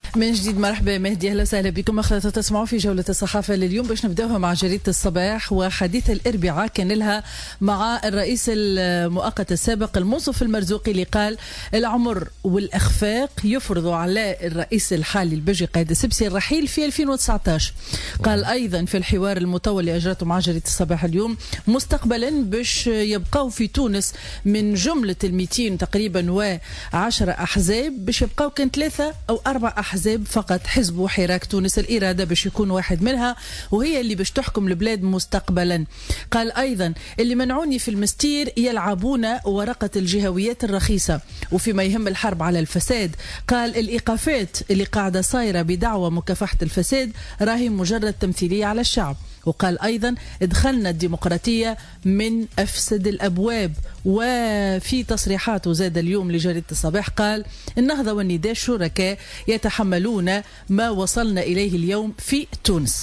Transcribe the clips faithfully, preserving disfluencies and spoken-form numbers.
من جديد مرحبا مهدي، اهلا وسهلا بكم. اخواتي تسمعوا في جوله الصحافه لليوم باش نبداوها مع جريده الصباح وحديث الاربعاء كان لها مع الرئيس المؤقت السابق المنصف المرزوقي اللي قال العمر والاخفاق يفرضوا على الرئيس الحالي البجي قايد السبسي الرحيل في ألفين وتسعطاش. قال ايضا في الحوار المطول اللي اجرته مع جريده الصباح اليوم مستقبلا باش يبقاو في تونس من جمله ال مئتين تقريبا وعشرة احزاب باش يبقاو كان ثلاثه او اربع احزاب فقط. حزب وحراك تونس الإرادة باش يكون واحد منها وهي اللي باش تحكم البلاد مستقبلا. قال أيضا اللي منعوني في المستير يلعبون ورقة الجهويات الرخيصة. وفيما يهم الحرب على الفساد قال الإيقافات اللي قاعدة صايرة بدعوة مكافحة الفساد راهي مجرد تمثيلية على الشعب. وقال أيضا دخلنا الديمقراطية من أفسد الأبواب. وفي تصريحاته زاد اليوم لجريدة الصباح قال النهضة والنداء شركاء يتحملون ما وصلنا إليه اليوم في تونس.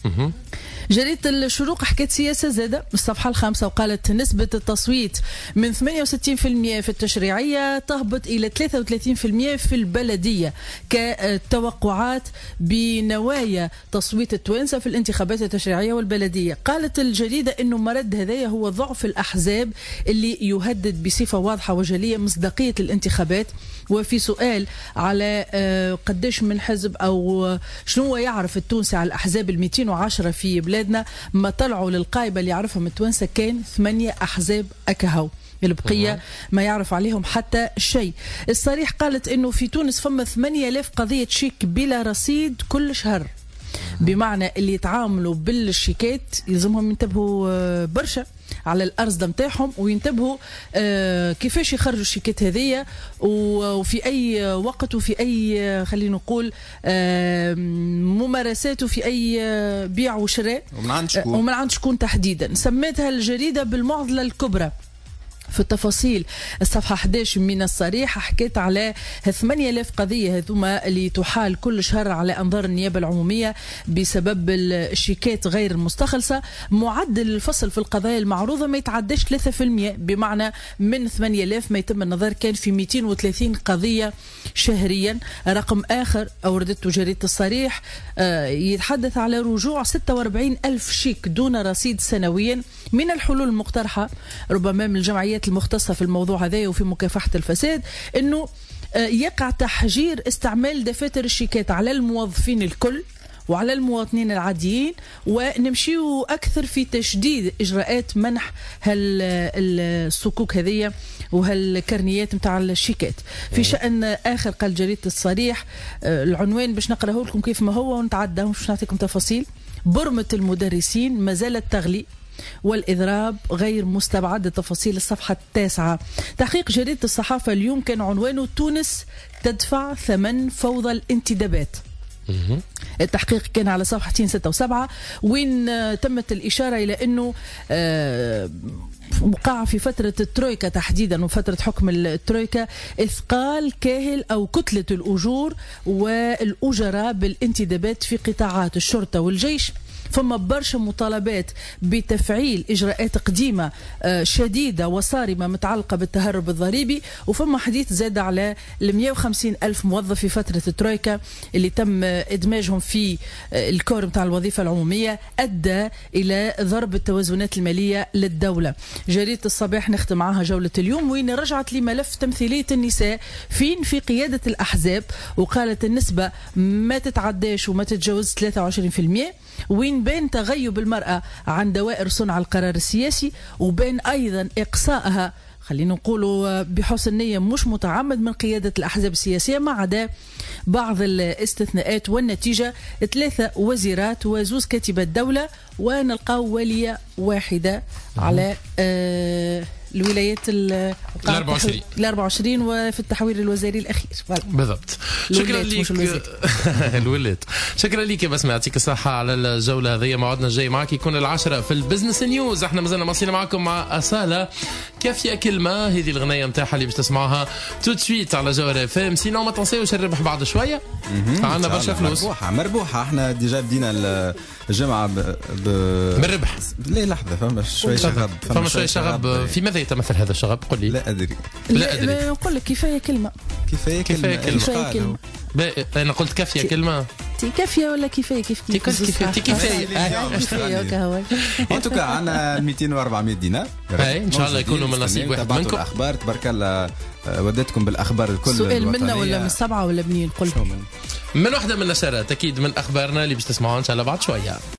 جريدة الشروق حكت سياسة زادة الصفحة الخامسة وقالت نسبة التصويت من ثمانية وستين بالمئة في التشريعية تهبط إلى ثلاثة وثلاثين بالمئة في البلدية كتوقعات بنوايا تصويت التوانسة في الانتخابات التشريعية والبلدية. قالت الجريدة أنه مرد هذايا هو ضعف الأحزاب اللي يهدد بصفة واضحة وجلية مصداقية الانتخابات. وفي سؤال على قديش من حزب أو شنو يعرف التونسي على الأحزاب المئتين وعشرة في بلادنا ما طلعوا للقائبة اللي يعرفهم التوانسة كان ثمانية أحزاب أكهو، البقية ما يعرف عليهم حتى شيء. الصريح قالت أنه في تونس فما ثمانية آلاف قضية شيك بلا رصيد كل شهر، بمعنى اللي يتعاملوا بالشيكات يلزمهم ينتبهوا برشا على الأرصدة متاعهم وينتبهوا آه كيفاش يخرجوا الشيكات هذية وفي أي وقت وفي أي خلينا نقول آه ممارسات وفي أي آه بيع وشراء ومن عند شكون, آه ومن عند شكون تحديدا. سميتها الجريدة بالمعضلة الكبرى. في التفاصيل الصفحة أحد عشر من الصريح حكيت على ثمانية آلاف قضية هذوما اللي تحال كل شهر على أنظار النيابة العمومية بسبب الشيكات غير المستخلصة. معدل الفصل في القضايا المعروضة ما يتعداش ثلاثة بالمئة، بمعنى من ثمانية آلاف ما يتم النظر كان في مئتين وثلاثين قضية شهريا. رقم آخر أوردته جريدة الصريح يتحدث على رجوع ستة وأربعين ألف شيك دون رصيد سنويا. من الحلول المقترحة ربما من الجمعيات المختصة في الموضوع هذا وفي مكافحة الفساد أنه يقع تحجير استعمال دفاتر الشيكات على الموظفين الكل وعلى المواطنين العاديين، ونمشيو أكثر في تشديد إجراءات منح هالصكوك هذية وهالكرنيات متاع الشيكات. في شأن آخر قال جريدة الصريح العنوان باش نقرأه لكم كيف ما هو ونتعدى مش نعطيكم تفاصيل. برمة المدرسين ما زالت تغلي والإضراب غير مستبعد. تفاصيل الصفحة التاسعة. تحقيق جريدة الصحافة اليوم كان عنوانه تونس تدفع ثمن فوضى الانتدابات. التحقيق كان على صفحتين ستة وسبعة وين تمت الإشارة إلى أنه وقع في فترة الترويكا تحديدا وفترة حكم الترويكا إثقال كاهل أو كتلة الأجور والأجراء بالانتدابات في قطاعات الشرطة والجيش. فما برشا مطالبات بتفعيل إجراءات قديمة شديدة وصارمة متعلقة بالتهرب الضريبي. وفما حديث زاد على مئة وخمسين ألف موظف في فترة الترويكا اللي تم إدماجهم في الكور متاع الوظيفة العمومية أدى إلى ضرب التوازنات المالية للدولة. جريدة الصباح نختم معها جولة اليوم وين رجعت لملف تمثيلية النساء فين في قيادة الأحزاب وقالت النسبة ما تتعداش وما تتجاوز ثلاثة وعشرين بالمئة، وين بين تغيب المرأة عن دوائر صنع القرار السياسي وبين أيضا إقصائها خلينا نقولوا بحسن نية مش متعمد من قيادة الأحزاب السياسية ما عدا بعض الاستثناءات. والنتيجة ثلاثة وزيرات وزوز كاتبة الدولة ونلقاو والية واحدة على آه الولايات الأربعة وعشرين الأربعة وعشرين وفي التحوير الوزاري الأخير بالضبط. شكرا لك الولاد. شكرا لك بس ما يعطيك الصحة على الجولة هذه. موعدنا الجاي معك يكون العشرة في البزنس نيوز. احنا مازلنا مواصلين معكم مع أصالة كافية كلمة هذه الغنية متاعها اللي باش تسمعوها تو تسويت على جوهر اف ام. سينو ما تنساوش الربح بعد شوية عندنا برشا فلوس مربوحة مربوحة. احنا ديجا بدينا الجمعة ب... ب... بالربح. ليه لحظة فما شوية شغب فما شوية شغب. في ماذا يتمثل هذا الشغب؟ قل لي. لا أدري لا أدري. نقول لك كفاية كلمة كفاية كلمة, كفاية كلمة. كفاية كلمة. انا قلت كافيه كلمه تي كافيه ولا كيفايه كيف كيف كيف تي كيفايه كيفايه. ان توكا عندنا مئتين وأربعمية دينار ان شاء الله يكونوا من نصيب واحد منكم. الاخبار تبارك الله وديتكم بالاخبار الكل. سؤال منا ولا من السبعه ولا منين؟ قلت من واحده من النشرات اكيد من اخبارنا اللي باش تسمعوها ان شاء الله بعد شويه.